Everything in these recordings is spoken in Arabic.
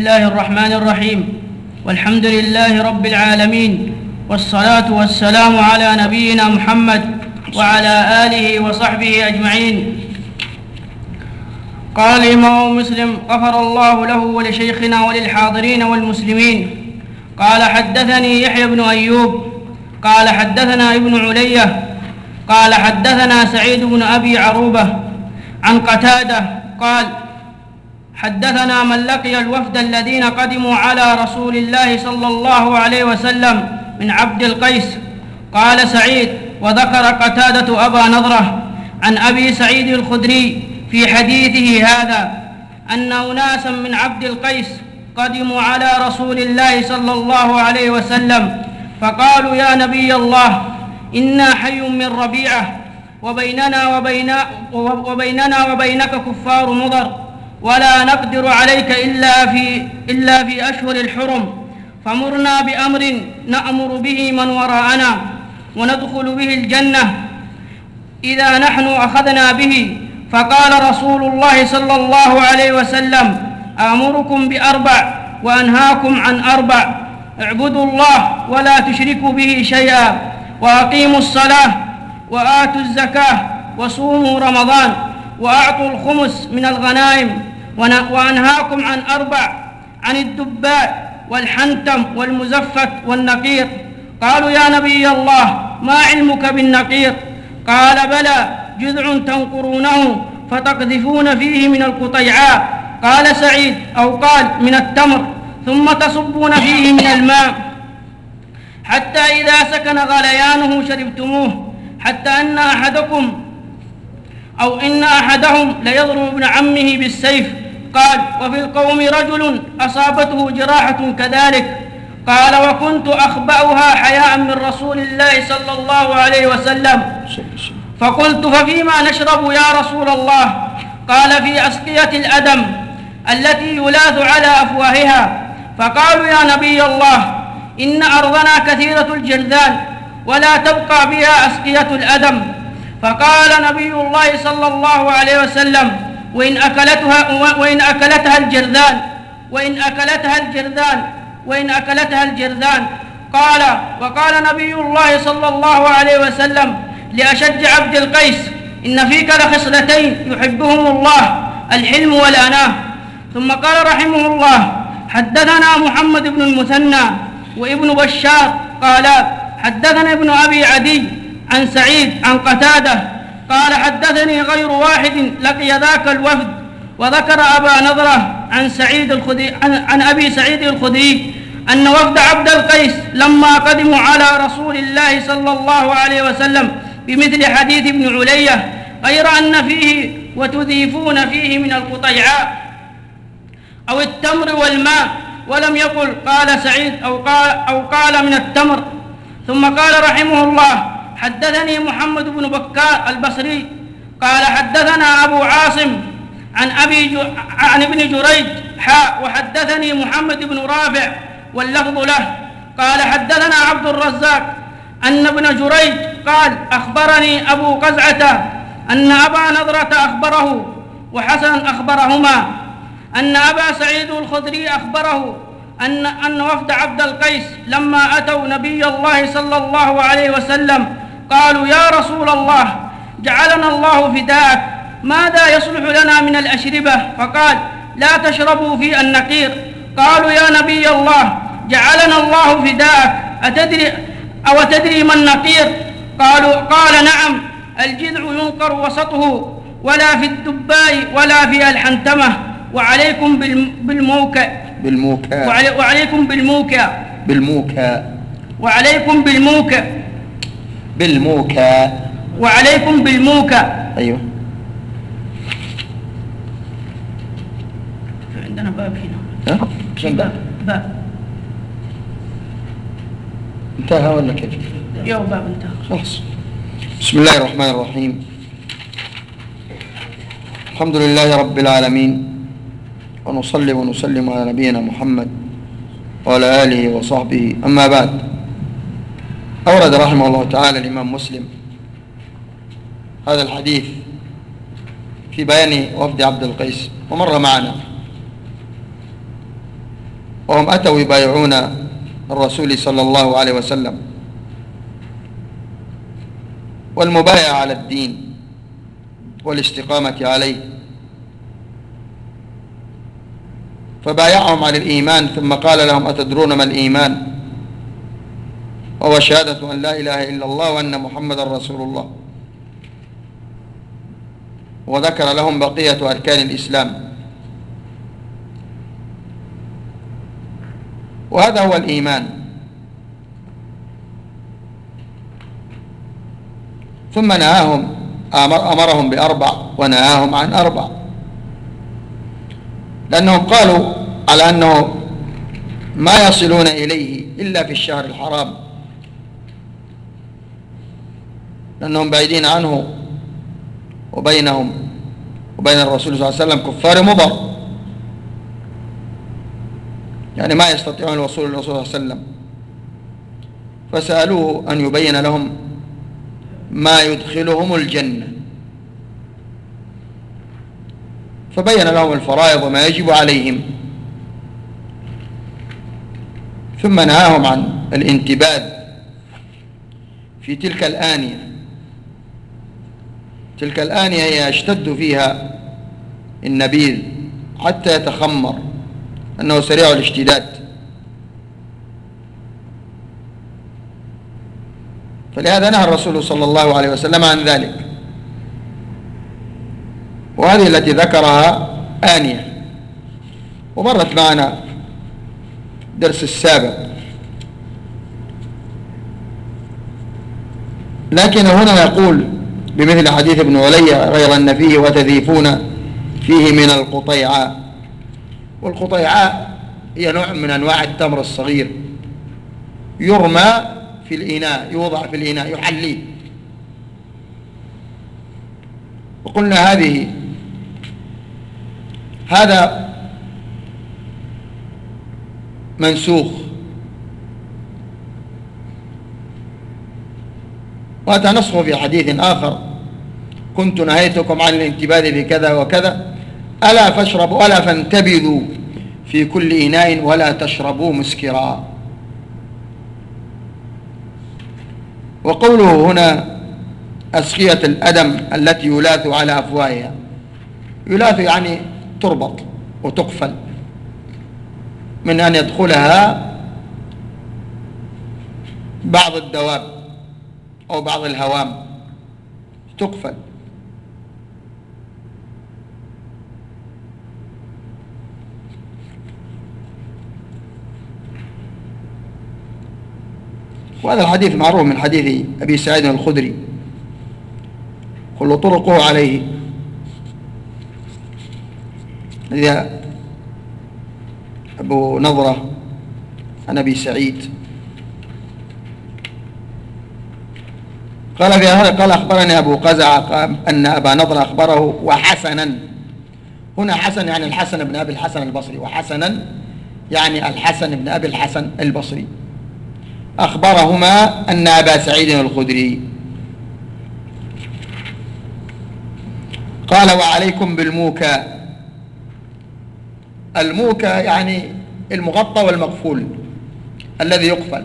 الله الرحمن الرحيم، والحمد لله رب العالمين، والصلاة والسلام على نبينا محمد وعلى آله وصحبه أجمعين. قال الإمام مسلم غفر الله له ولشيخنا وللحاضرين والمسلمين. قال حدثني يحيى بن أيوب قال حدثنا ابن علية قال حدثنا سعيد بن أبي عروبة عن قتادة قال حدثنا من لقي الوفد الذين قدموا على رسول الله صلى الله عليه وسلم من عبد القيس. قال سعيد: وذكر قتادة أبا نضرة عن أبي سعيد الخدري في حديثه هذا أن أناسا من عبد القيس قدموا على رسول الله صلى الله عليه وسلم فقالوا: يا نبي الله، إنا حي من ربيعة، وبيننا وبينك كفار مضر، ولا نقدر عليك إلا في أشهر الحرم، فمرنا بأمر نأمر به من وراءنا وندخل به الجنة إذا نحن أخذنا به. فقال رسول الله صلى الله عليه وسلم: آمركم بأربع وأنهاكم عن أربع: اعبدوا الله ولا تشركوا به شيئا، وأقيموا الصلاة، وآتوا الزكاة، وصوموا رمضان، وأعطوا الخمس من الغنائم. وأنهاكم عن أربع: عن الدباء والحنتم والمزفت والنقير. قالوا: يا نبي الله، ما علمك بالنقير؟ قال: بلى، جذع تنقرونه فتقذفون فيه من القطيعاء. قال سعيد: أو قال من التمر، ثم تصبون فيه من الماء حتى إذا سكن غليانه شربتموه، حتى إن أحدهم ليضرب ابن عمه بالسيف. قال: وفي القوم رجل أصابته جراحة كذلك. قال: وكنت أخبأها حياء من رسول الله صلى الله عليه وسلم. فقلت: ففيما نشرب يا رسول الله؟ قال: في أسقية الأدم التي يلاذ على أفواهها. فقالوا: يا نبي الله، إن أرضنا كثيرة الجرذان ولا تبقى بها أسقية الأدم. فقال نبي الله صلى الله عليه وسلم: وإن أكلتها الجرذان. وقال نبي الله صلى الله عليه وسلم لأشج عبد القيس: إن فيك لخصلتين يحبهم الله، الحلم والأناة. ثم قال رحمه الله: حدثنا محمد بن المثنى وابن بشار قال حدثنا ابن أبي عدي عن سعيد عن قتادة قال حدثني غير واحد لقي ذاك الوفد، وذكر أبا نضرة عن أبي سعيد الخدري أن وفد عبد القيس لما قدموا على رسول الله صلى الله عليه وسلم بمثل حديث ابن علية، غير أن فيه وتذيفون فيه من القطيعاء أو التمر والماء، ولم يقل قال سعيد أو قال من التمر. ثم قال رحمه الله: حدثني محمد بن بكار البصري قال حدثنا أبو عاصم عن ابن جريج وحدثني محمد بن رافع واللفظ له قال حدثنا عبد الرزاق أن ابن جريج قال أخبرني أبو قزعة أن أبا نضرة أخبره وحسن أخبرهما أن أبا سعيد الخدري أخبره أن وفد عبد القيس لما أتوا نبي الله صلى الله عليه وسلم قالوا: يا رسول الله، جعلنا الله فداءك، ماذا يصلح لنا من الأشربة؟ فقال: لا تشربوا في النقير. قالوا: يا نبي الله، جعلنا الله فداءك، أتدري ما النقير؟ قال: نعم، الجذع ينقر وسطه، ولا في الدباء ولا في الحنتمة، وعليكم بالموكى وعليكم بالموكى. أيوه، عندنا باب هنا. باب انتهى ولا كيف؟ باب انتهى خلاص. بسم الله الرحمن الرحيم. الحمد لله رب العالمين، ونصلي ونسلم على نبينا محمد وعلى آله وصحبه. أما بعد، أورد رحمه الله تعالى الإمام مسلم هذا الحديث في بيان وفد عبد القيس، ومر معنا وهم أتوا يبايعون الرسول صلى الله عليه وسلم، والمبايعة على الدين والاستقامة عليه، فبايعهم على الإيمان ثم قال لهم: أتدرون ما الإيمان؟ وهو شهادة أن لا إله إلا الله وأن محمد رسول الله. وذكر لهم بقية أركان الإسلام، وهذا هو الإيمان. ثم نهاهم، أمرهم بأربع ونهاهم عن أربع، لأنهم قالوا على أنه ما يصلون إليه إلا في الشهر الحرام، لأنهم بعيدين عنه وبينهم وبين الرسول صلى الله عليه وسلم كفار مضر، يعني ما يستطيعون الوصول للرسول صلى الله عليه وسلم. فسألوه أن يبين لهم ما يدخلهم الجنة، فبين لهم الفرائض وما يجب عليهم، ثم نهاهم عن الانتباد في تلك الآنية. تلك الآنية هي يشتد فيها النبيذ حتى يتخمر، أنه سريع الاشتداد. فلهذا نهى الرسول صلى الله عليه وسلم عن ذلك. وهذه التي ذكرها آنية، ومرت معنا درس السابق. لكن هنا نقول بمثل حديث ابن علي: غير أن فيه وتذيفون فيه من القطيعاء. والقطيعاء هي نوع من أنواع التمر الصغير، يرمى في الإناء، يوضع في الإناء يحليه. وقلنا هذا منسوخ، وأتى نصه في حديث آخر: كنت نهيتكم عن الانتباذ بكذا وكذا، ألا فاشربوا، ألا فانتبذوا في كل إناء ولا تشربوا مسكرا. وقوله هنا أسقية الأدم التي يلاث على أفواهها، يلاث يعني تربط وتقفل من أن يدخلها بعض الدواب أو بعض الهوام، تقفل. وهذا الحديث معروف من حديث أبي سعيد الخدري، كل طرقه عليه. إذا أبو نضرة عن أبي سعيد قال في هذا، قال: أخبرني أبو قزعة أن أبا نضرة أخبره، وحسنا، هنا حسن يعني الحسن بن أبي الحسن البصري، وحسنا يعني الحسن بن أبي الحسن البصري، أخبرهما أن أبا سعيد الخدري قال: وعليكم بالموكى. الموكى يعني المغطى والمقفول الذي يقفل.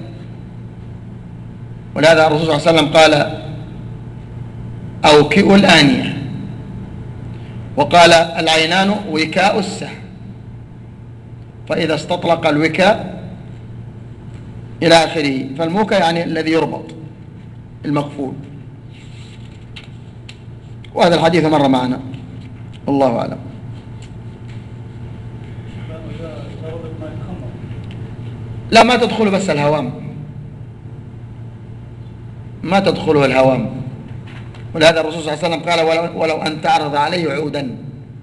ولهذا الرسول صلى الله عليه وسلم قال: أوكئوا الآنية، وقال: العينان وكاء السهم، فإذا استطلق الوكاء إلى آخره. فالموكى يعني الذي يربط، المقفول. وهذا الحديث مر معنا، الله أعلم. لا، ما تدخل بس الهوام، ما تدخله الهوام. ولهذا الرسول صلى الله عليه وسلم قال: ولو أن تعرض عليه عودا.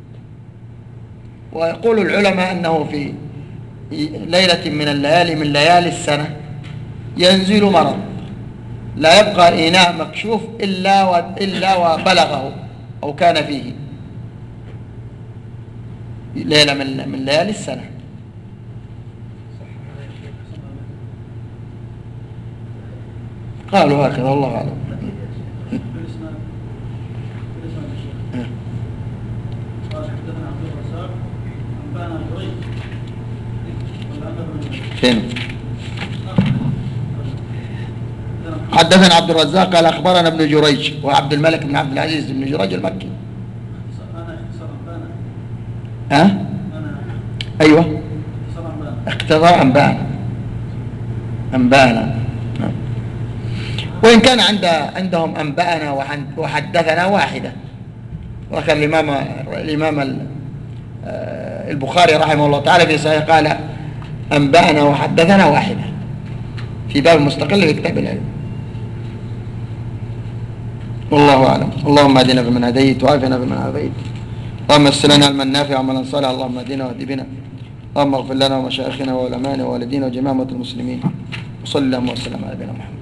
ويقول العلماء أنه في ليلة من الليالي من ليالي السنة ينزل مرض، لا يبقى إناء مكشوف إلا وبلغه أو كان فيه، ليلة من ليالي السنة. قالوا هكذا، والله أعلم. قال: حدثنا عبد الرزاق أنبانا جريج، ولا فين؟ حدثنا عبد الرزاق قال أخبرنا ابن جريج وعبد الملك بن عبد العزيز بن جريج المكي. ها؟ أيوة اقتضاء أنباءنا. وإن كان عندهم أنبأنا وحدثنا واحدة، وكان الإمام البخاري رحمه الله تعالى في صحيح قال أنبأنا وحدثنا واحدة في باب مستقل في كتاب العلم. والله أعلم. اللهم اهدنا فيمن هديت وعافنا فيمن عافيت، اللهم يسر لنا علما نافعا وعملا صالحا، اللهم اهدنا واهد بنا، اللهم اغفر لنا ومشايخنا وعلمائنا ووالدينا وجميع موتى المسلمين، وصلى اللهم وسلم على نبينا محمد.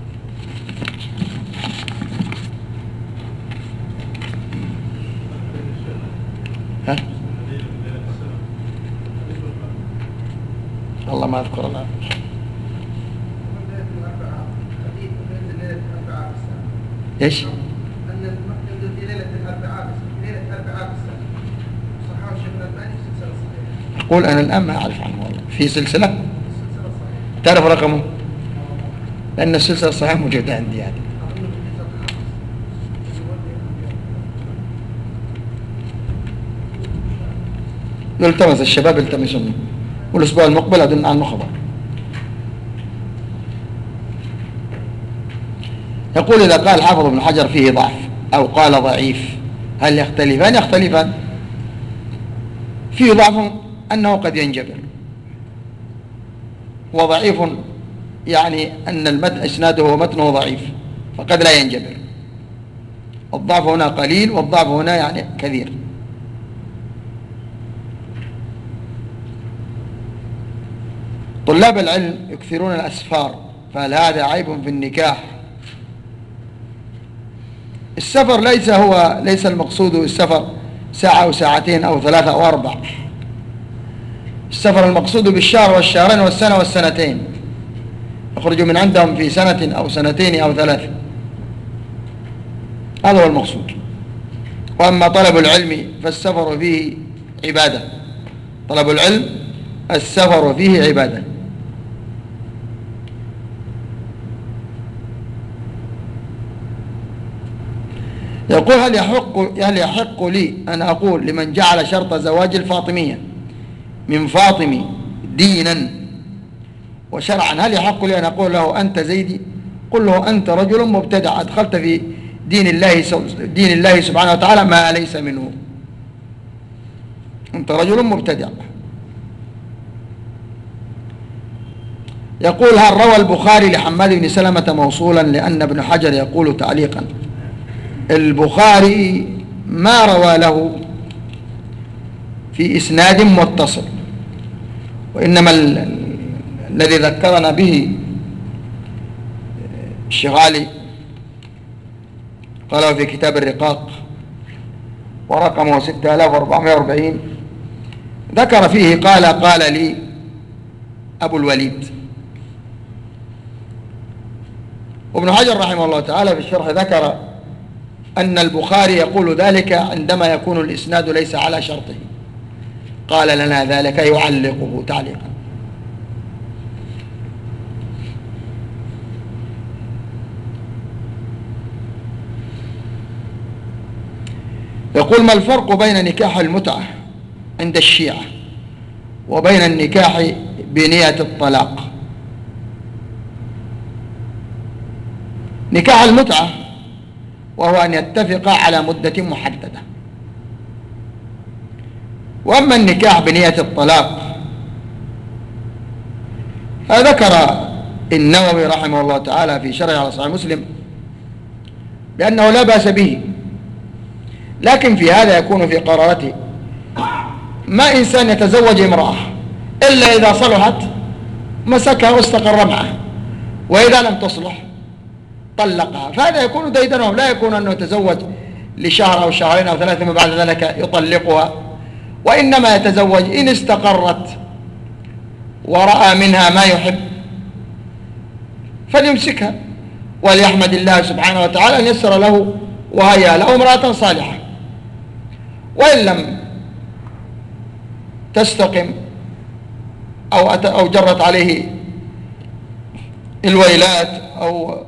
ها؟ والله ما اذكر الان. ايش؟ أن المحدث في ليلة الأربعاء صححه الشيخ الألباني في سلسلة صحيحة. أقول أنا الآن ما أعرف عنه والله. في سلسلة؟ تعرف رقمه؟ لأن السلسلة الصحيحة موجودة عندي يعني. يلتمس الشباب يلتمسون، والأسبوع المقبل أدن عنه خبر. يقول إذا قال حافظ ابن حجر فيه ضعف أو قال ضعيف هل يختلفان؟ يختلفان. فيه ضعف أنه قد ينجبر، وضعيف يعني أن المتن إسناده ومتنه ضعيف فقد لا ينجبر. الضعف هنا قليل والضعف هنا يعني كثير. طلاب العلم يكثرون الأسفار، فهل هذا عيب في النكاح؟ السفر ليس المقصود السفر ساعة أو ساعتين أو 3 أو 4. السفر المقصود بالشهر والشهرين والسنة والسنتين، يخرجوا من عندهم في سنة أو سنتين أو 3. هذا هو المقصود. وأما طلب العلم فالسفر فيه عبادة. طلب العلم السفر فيه عبادة. يقول هل يحق لي أن أقول لمن جعل شرط زواج الفاطمية من فاطمي دينا وشرعا، هل يحق لي أن أقول له أنت زيدي؟ قل له أنت رجل مبتدع أدخلت في دين الله سبحانه وتعالى ما ليس منه. أنت رجل مبتدع. يقول هل روى البخاري لحماد بن سلمة موصولا؟ لأن ابن حجر يقول تعليقا البخاري ما روى له في إسناد متصل، وإنما الذي ذكرنا به الشيخ علي قاله في كتاب الرقاق ورقمه 6440 ذكر فيه قال لي أبو الوليد. وابن حجر رحمه الله تعالى في الشرح ذكر أن البخاري يقول ذلك عندما يكون الإسناد ليس على شرطه، قال لنا ذلك يعلقه تعليقا. يقول ما الفرق بين نكاح المتعة عند الشيعة وبين النكاح بنية الطلاق؟ نكاح المتعة وهو أن يتفق على مدة محددة، وأما النكاح بنية الطلاق فذكر النووي رحمه الله تعالى في شرحه على صحيح مسلم بأنه لا بأس به، لكن في هذا يكون في قرارته. ما إنسان يتزوج امرأة إلا إذا صلحت مسكها واستقر معه، وإذا لم تصلح طلقها، فهذا يكون ديدنهم، لا يكون أنه يتزوج لشهر أو شهرين أو 3 ثم بعد ذلك يطلقها، وإنما يتزوج إن استقرت ورأى منها ما يحب فليمسكها وليحمد الله سبحانه وتعالى أن يسر له وهيا له امرأة صالحة. وإن لم تستقم أو جرت عليه الويلات أو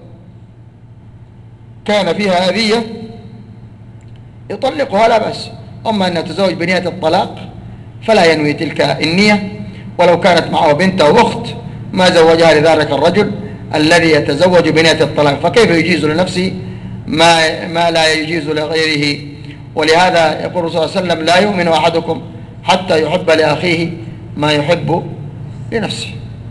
كان فيها أذية يطلقها لا بأس. أما أن يتزوج بنية الطلاق فلا ينوي تلك النية، ولو كانت معه بنت أو أخت ما زوجها لذلك الرجل الذي يتزوج بنية الطلاق، فكيف يجيز لنفسه ما لا يجيز لغيره؟ ولهذا يقول الرسول صلى الله عليه وسلم: لا يؤمن أحدكم حتى يحب لأخيه ما يحب لنفسه.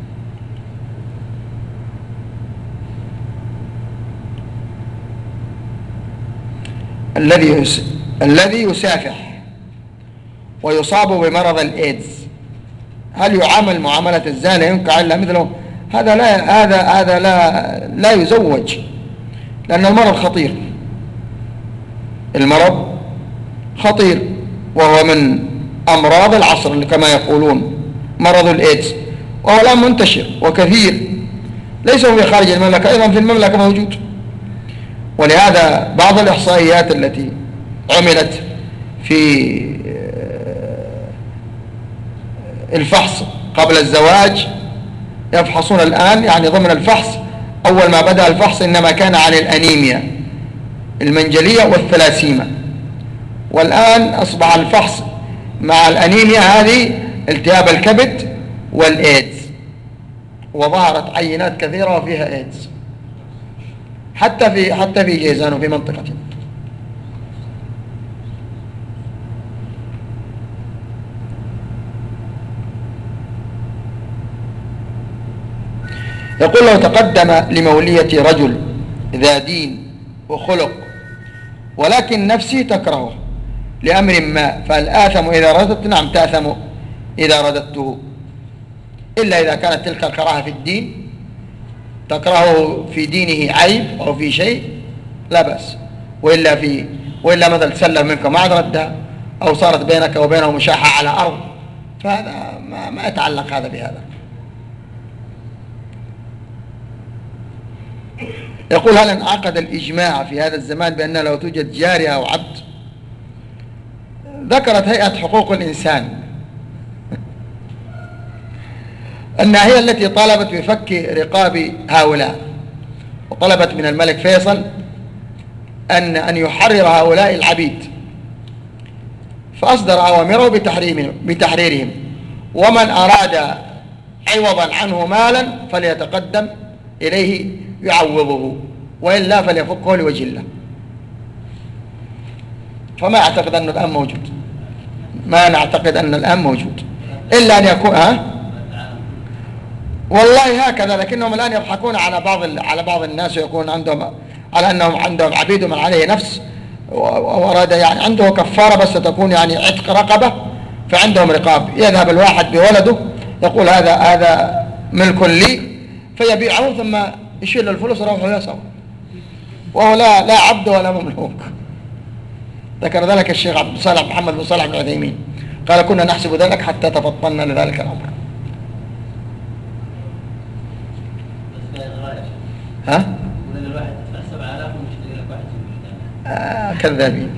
الذي يسافح ويصاب بمرض الإيدز هل يعامل معاملة الزاني ينكح إلا مثله؟ هذا لا يزوج، لأن المرض خطير. المرض خطير وهو من أمراض العصر كما يقولون، مرض الإيدز، وهو الآن منتشر وكثير، ليس هو في خارج المملكة، أيضا في المملكة موجود. ولهذا بعض الإحصائيات التي عملت في الفحص قبل الزواج، يفحصون الآن يعني ضمن الفحص، أول ما بدأ الفحص إنما كان عن الأنيميا المنجلية والثلاسيمة، والآن أصبح الفحص مع الأنيميا هذه التهاب الكبد والإيدز، وظهرت عينات كثيرة وفيها إيدز حتى في جيزان وفي منطقتنا. يقول: لو تقدم لمولية رجل ذا دين وخلق ولكن نفسي تكرهه لأمر ما، فهل آثم إذا رددت؟ نعم تأثم إذا رددته، إلا إذا كانت تلك الكراهة في الدين، تكرهه في دينه عيب أو في شيء لا بأس، وإلا مثل سلم منك ما عاد ردها، أو صارت بينك وبينه مشاحة على أرض، فهذا ما يتعلق هذا بهذا. يقول: هل انعقد الإجماع في هذا الزمان بأن لو توجد جارية أو عبد؟ ذكرت هيئة حقوق الإنسان أنها هي التي طالبت بفك رقاب هؤلاء، وطلبت من الملك فيصل أن يحرر هؤلاء العبيد، فأصدر أوامره بتحريرهم، ومن أراد عوضا عنه مالا فليتقدم إليه يعوضه، وإلا فليفكه لوجه الله. فما أعتقد أنه الآن موجود، ما نعتقد أن الآن موجود، إلا أن يكون والله هكذا، لكنهم الآن يضحكون على بعض الناس، ويكون عندهم على أنهم عندهم عبيد ومن عليه نفس، وراد يعني عنده كفارة بس تكون يعني عتق رقبة، فعندهم رقاب. يذهب الواحد بولده يقول هذا ملك لي، فيبيعه ثم يشيل الفلوس روحه يسوى، وهو لا عبد ولا مملوك. ذكر ذلك الشيخ عبد الصالح محمد بن صالح بن عثيمين، قال: كنا نحسب ذلك حتى تفطنا لذلك الأمر. ها؟ كذابين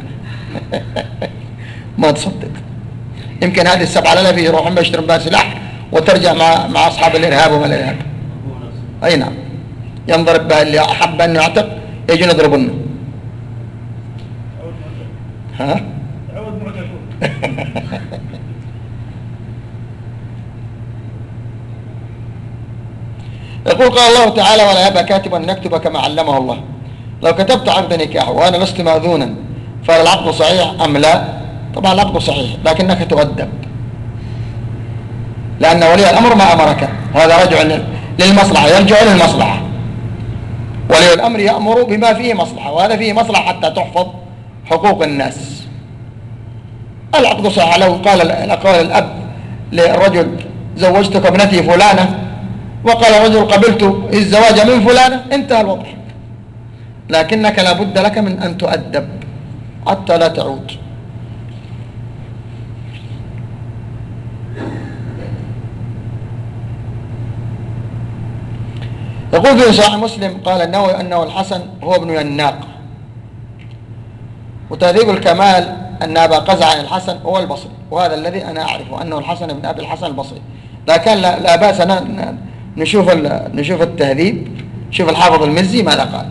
ما تصدق. يمكن هذه 7,000 يروحون يشترون بها سلاح وترجع مع أصحاب الإرهاب وما الإرهاب. أي نعم، ينضرب بها اللي أحب أن يعتق يجي يضربونه. ها؟ يقول: قال الله تعالى: ولا يأبى كاتب أن يكتب كما علمه الله. لو كتبت عقد نكاح وأنا لست مأذونا فهل العقد صحيح أم لا؟ طبعا العقد صحيح، لكنك تؤدب، لأن ولي الأمر ما أمرك، هذا رجع للمصلحة، يرجع للمصلحة. ولي الأمر يأمر بما فيه مصلحة، وهذا فيه مصلحة حتى تحفظ حقوق الناس. العقد صحيح. لو قال الأب للرجل: زوجتك ابنتي فلانة، وقال الرجل: قبلت الزواج من فلانة، انتهى الوضع، لكنك لابد لك من أن تؤدب حتى لا تعود. يقول في صحيح مسلم: قال النووي أنه الحسن هو ابن يناق. وتهذيب الكمال أن أبا قزع عن الحسن هو البصري، وهذا الذي أنا أعرفه أنه الحسن بن أبي الحسن البصري، لكن لا بأس نشوف التهذيب، شوف الحافظ المزي ماذا قال.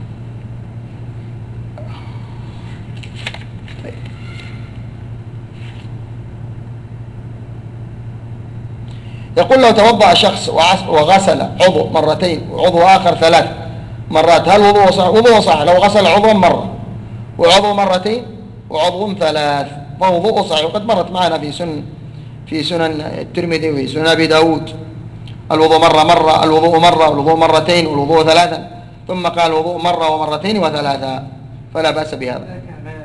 يقول لو توضأ شخص وغسل عضو مرتين وعضو آخر 3 مرات، هل وضوءه صح؟ وضوءه صح لو غسل عضوا مرة وعضو مرتين وعضو 3 فوضوءه صحيح. وقد مرت معنا في سنن الترمذي وفي سنن أبي داود الوضوء مرة، الوضوء مرة، الوضوء مرتين، والوضوء 3، ثم قال الوضوء مرة ومرتين و3، فلا بأس بهذا.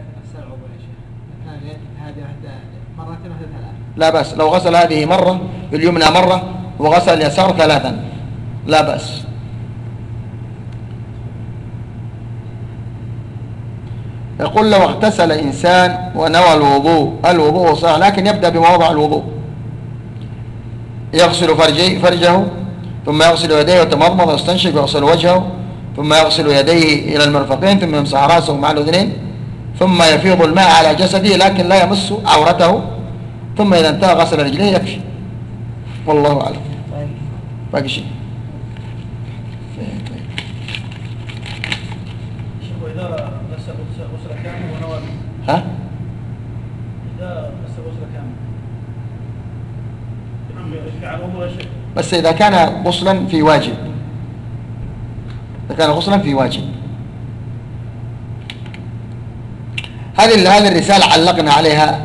لا بأس لو غسل هذه مرة اليمنى مرة وغسل اليسار 3 لا بأس. يقول لو اغتسل إنسان ونوى الوضوء صحيح، لكن يبدأ بموضع الوضوء، يغسل فرجه ثم يغسل يديه ويتمضمض ويستنشق ويغسل وجهه ثم يغسل يديه إلى المرفقين ثم يمسح رأسه مع الأذنين ثم يفيض الماء على جسده لكن لا يمس عورته، ثم إذا انتهى غسل رجليه يكفي. والله أعلم. باقي شيء. وإذا غسل كامل ونوى ها؟ إذا غسل كامل يفعل وضوء شيء، بس إذا كان غسلا في واجب، هذه الرسالة علقنا عليها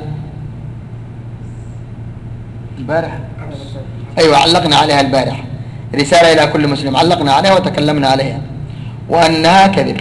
البارحة. أيوة علقنا عليها البارحة، رسالة إلى كل مسلم علقنا عليها وتكلمنا عليها وأنها كذب.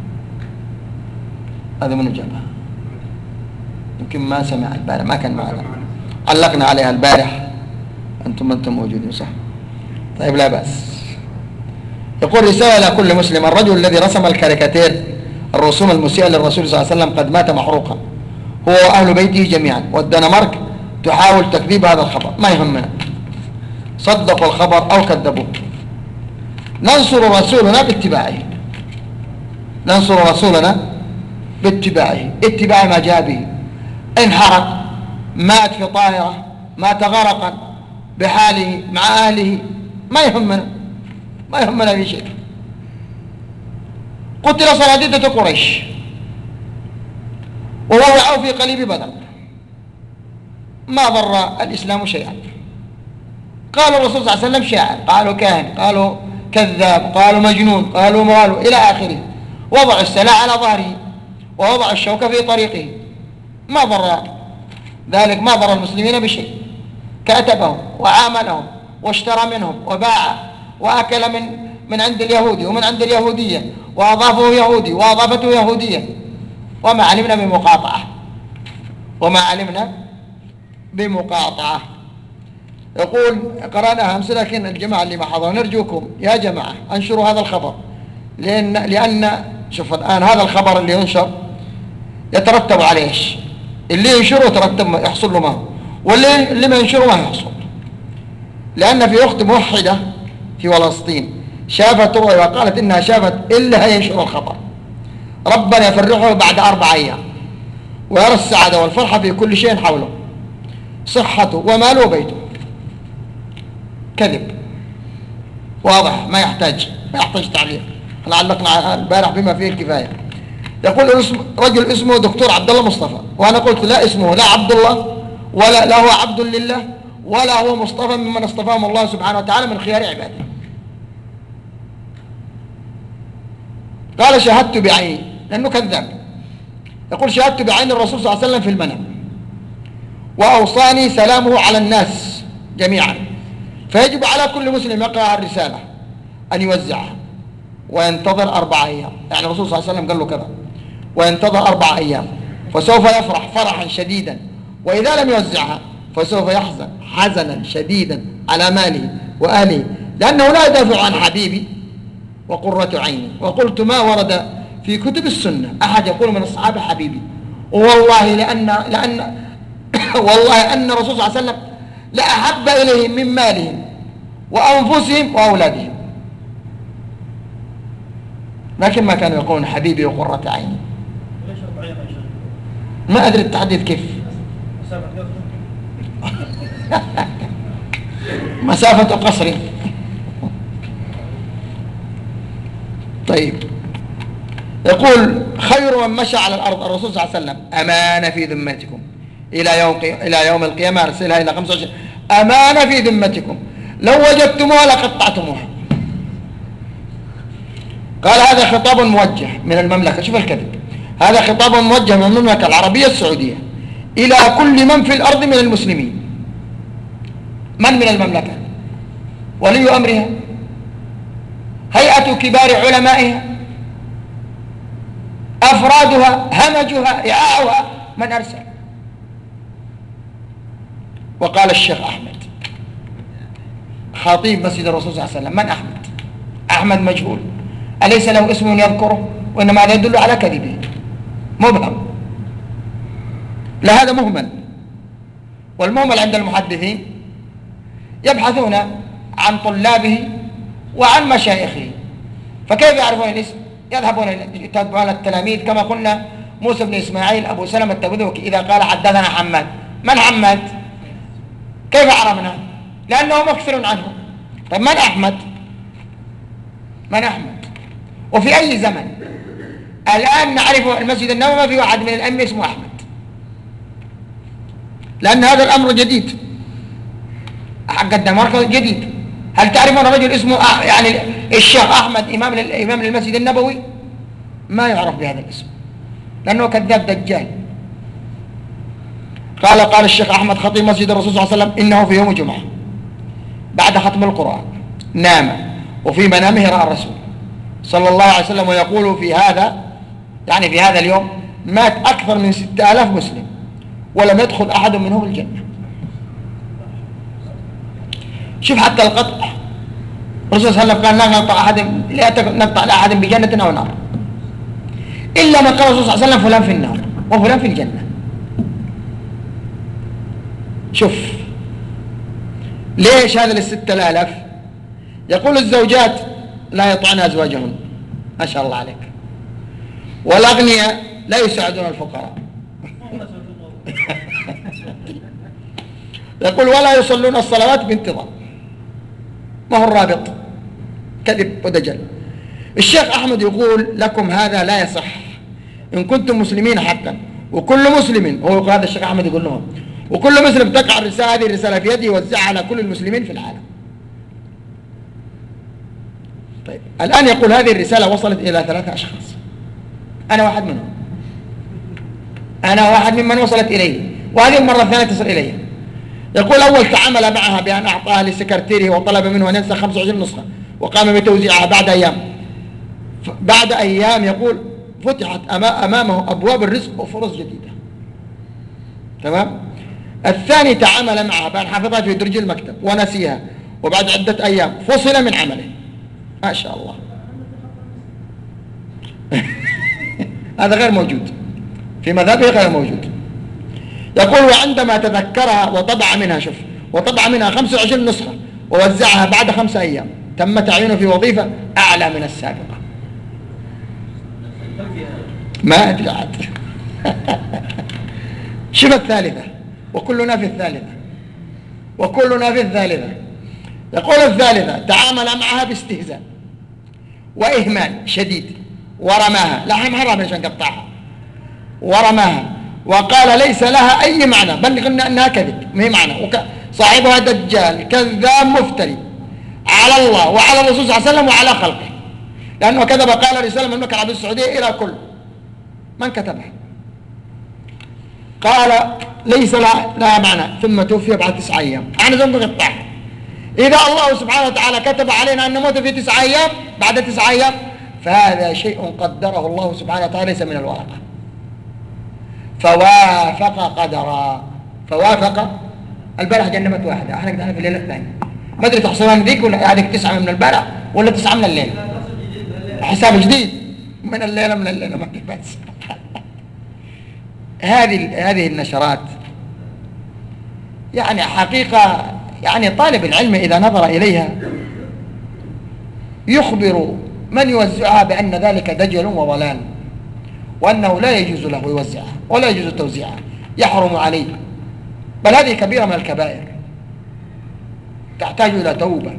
هذا من جابها، يمكن ما سمع البارحة، ما كان معنا، علقنا عليها البارحة. أنتم موجودين صح؟ طيب لا بأس. يقول رسالة إلى كل مسلم: الرجل الذي رسم الكاريكاتير الرسوم المسيئة للرسول صلى الله عليه وسلم قد مات محروقا هو وأهل بيته جميعا، والدنمارك تحاول تكذيب هذا الخبر. ما يهمنا، صدقوا الخبر أو كذبوه، ننصر رسولنا باتباعه، اتباع ما جاء به. انحرق، مات في طائرة، مات غرقا بحاله مع أهله، ما يهمنا في شيء. قتل صناديدة قريش ووضعوا في قليب بدر، ما ضر الإسلام شيئا. قالوا الرسول صلى الله عليه وسلم شاعر، قالوا كاهن، قالوا كذاب، قالوا مجنون، قالوا موالو إلى آخره. وضعوا السلاح على ظهره ووضعوا الشوكة في طريقه، ما ضر ذلك، ما ضر المسلمين بشيء. كاتبهم وعاملهم واشترى منهم وباع وأكل من عند اليهودي ومن عند اليهودية، وأضافه يهودي وأضافته يهودية، وما علمنا بمقاطعة. يقول قرأناها أمس، لكن الجماعة اللي ما حضروا نرجوكم يا جماعة انشروا هذا الخبر، لأن شوف الآن هذا الخبر اللي ينشر يترتب عليه ايش؟ اللي ينشره يترتب يحصل له ما هو، واللي ما ينشره ما يحصل. لأن في أخت موحدة في فلسطين شافت رؤيا وقالت إنها شافت إلا ينشر الخبر، ربنا يفرحه بعد 4 أيام ويرى السعادة والفرحة في كل شيء حوله، صحته وماله وبيته. كذب واضح، ما يحتاج تعليق، علقنا البارح بما فيه الكفاية. يقول رجل اسمه دكتور عبد الله مصطفى، وأنا قلت لا اسمه لا عبد الله ولا هو عبد لله ولا هو مصطفى ممن اصطفاهم الله سبحانه وتعالى من خيار عباده. قال شاهدت بعيني، لأنه كذاب. يقول شاهدت بعين الرسول صلى الله عليه وسلم في المنام وأوصاني سلامه على الناس جميعا، فيجب على كل مسلم يقرأ الرسالة أن يوزعها وينتظر 4 أيام. يعني الرسول صلى الله عليه وسلم قال له كذا، وينتظر 4 أيام فسوف يفرح فرحا شديدا، وإذا لم يوزعها فسوف يحزن حزنا شديدا على ماله وأهله، لأنه لا يدافع عن حبيبي وقرة عيني. وقلت ما ورد في كتب السنة أحد يقول من الصحابة حبيبي، والله والله أن الرسول صلى الله عليه وسلم لأحب إليهم من مالهم وأنفسهم وأولادهم، لكن ما كانوا يقولون حبيبي وقرة عيني. ما أدري التحديث كيف. مسافة قصر. طيب، يقول خير من مشى على الأرض الرسول صلى الله عليه وسلم أمانة في ذمتكم إلى يوم القيامة أرسلها إلى 25 أمانة في ذمتكم لو وجدتموها لقطعتموها. قال هذا خطاب موجه من المملكة، شوف الكذب، هذا خطاب موجه من المملكة العربية السعودية إلى كل من في الأرض من المسلمين. من المملكة؟ ولي أمرها، هيئة كبار علمائها، أفرادها، همجها، إعاؤها، من أرسل؟ وقال الشيخ أحمد خطيب مسجد الرسول صلى الله عليه وسلم. من أحمد؟ أحمد مجهول، أليس له اسم يذكره؟ وإنما هذا يدل على كذبه، مبهم. لا، هذا مهمل، والمهمل عند المحدثين يبحثون عن طلابه وعن مشايخه، فكيف يعرفون الاسم؟ يذهبون يتابعون التلاميذ، كما قلنا موسى بن إسماعيل أبو سلمة التبوذكي إذا قال حدثنا حماد، من حماد؟ كيف عرفنا؟ لأنه مكثر عنه. طيب من أحمد؟ من أحمد؟ وفي أي زمن؟ الآن نعرف المسجد النبوي ما في واحد من الأئمة اسمه أحمد، لأن هذا الأمر جديد، حق الدنمارك جديد. هل تعرفون رجل اسمه يعني الشيخ أحمد إمام المسجد النبوي؟ ما يعرف بهذا الاسم، لأنه كذاب دجال. قال الشيخ أحمد خطيب مسجد الرسول صلى الله عليه وسلم إنه في يوم الجمعة بعد ختم القرآن نام، وفي منامه رأى الرسول صلى الله عليه وسلم ويقول في هذا اليوم مات أكثر من 6000 مسلم ولم يدخل أحد منهم الجنة. شوف حتى القطع، الرسول صلى الله عليه وسلم قال لا نقطع لأحد بجنة أو نار، إلا ما قال الرسول صلى الله عليه وسلم فلان في النار وفلان في الجنة. شوف ليش هذا 6000؟ يقول الزوجات لا يطعن أزواجهن، ما شاء الله عليك، والأغنياء لا يساعدون الفقراء. يقول ولا يصلون الصلوات بانتظام، ما هو الرابط؟ كذب ودجل. الشيخ أحمد يقول لكم هذا لا يصح إن كنتم مسلمين حقا، وكل مسلم، هو هذا الشيخ أحمد يقول لهم، وكل مسلم تقع هذه الرسالة في يده يوزعها على كل المسلمين في العالم. طيب الآن يقول هذه الرسالة وصلت إلى 3 أشخاص، أنا واحد منهم، أنا واحد ممن وصلت إليه، وهذه المرة الثانية تصل إليه. يقول أول تعامل معها بأن أعطاها لسكرتيره وطلب منه أن ينسخ 25 نسخة وقام بتوزيعها بعد أيام يقول فتحت أمامه أبواب الرزق وفرص جديدة. تمام. الثاني تعامل معها بأن حفظها في درج المكتب ونسيها، وبعد عدة أيام فصل من عمله. ما شاء الله. هذا غير موجود في مذهبه، غير موجود. يقول وعندما تذكرها وطبع منها 25 نسخة ووزعها بعد 5 أيام تم تعيينه في وظيفة أعلى من السابقة. ما أدري عاد. شوف الثالثة، وكلنا في الثالثة. يقول الثالثة تعامل معها باستهزاء وإهمال شديد ورماها، لحم حرام عشان قطعها، ورماها وقال ليس لها أي معنى، بلغنا أنها كذب، ما هي معنى، صاحبها دجال كذاب مفتري على الله وعلى الرسول صلى الله عليه وسلم وعلى خلقه، لأنه كذب. قال رسالة من المملكة العربية السعودية إلى كل من كتبها، قال ليس لها معنى، ثم توفي بعد 9 أيام. أنا زي ما قطعها. إذا الله سبحانه وتعالى كتب علينا أن نموت في 9 أيام، بعد 9 أيام، فهذا شيء قدره الله سبحانه وتعالى ليس من الورقة. فوافق قدرا، فوافق. البارح جنبت واحدة، احنا قلنا في الليلة الثانية، ما ادري تحصلها من ذيك ولا هذيك 9 من البارح ولا 9 من الليل، حساب جديد من الليلة ما في بس. هذه النشرات يعني حقيقة، يعني طالب العلم إذا نظر إليها يخبر من يوزعها بأن ذلك دجل وضلال، وأنه لا يجوز له يوزعها ولا يجوز توزيعها، يحرم عليه، بل هذه كبيرة من الكبائر. تحتاج إلى توبة،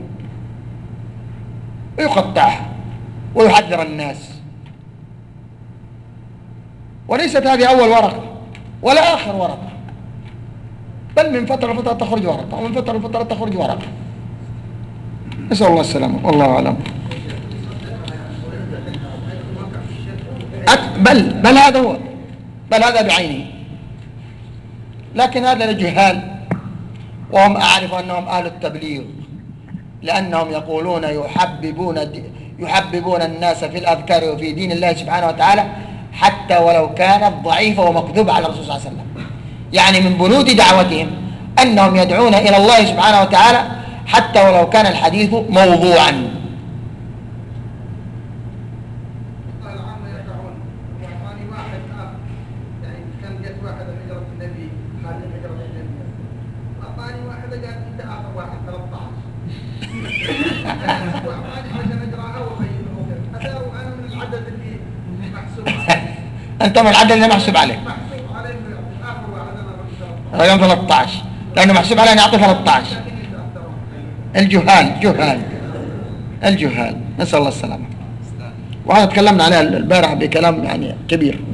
ويقطعها ويحذر الناس. وليست هذه أول ورقة ولا آخر ورقة، بل من فترة لفترة تخرج ورقة، ومن فترة لفترة تخرج ورقة. نسأل الله السلامة، والله أعلم. بل هذا هو، بل هذا بعينه. لكن هذا الجهال، وهم أعرف أنهم أهل التبليغ، لأنهم يقولون يحببون الناس في الأذكار وفي دين الله سبحانه وتعالى حتى ولو كانت ضعيفة ومكذوبة على الرسول صلى الله عليه وسلم. يعني من بنود دعوتهم أنهم يدعون إلى الله سبحانه وتعالى حتى ولو كان الحديث موضوعا. أنت من العدد اللي محسوب عليه رقم 13، لأنه محسوب عليه أن يعطي 13. الجهال، نسأل الله السلامة. وهذا تكلمنا عليه البارح بكلام يعني كبير.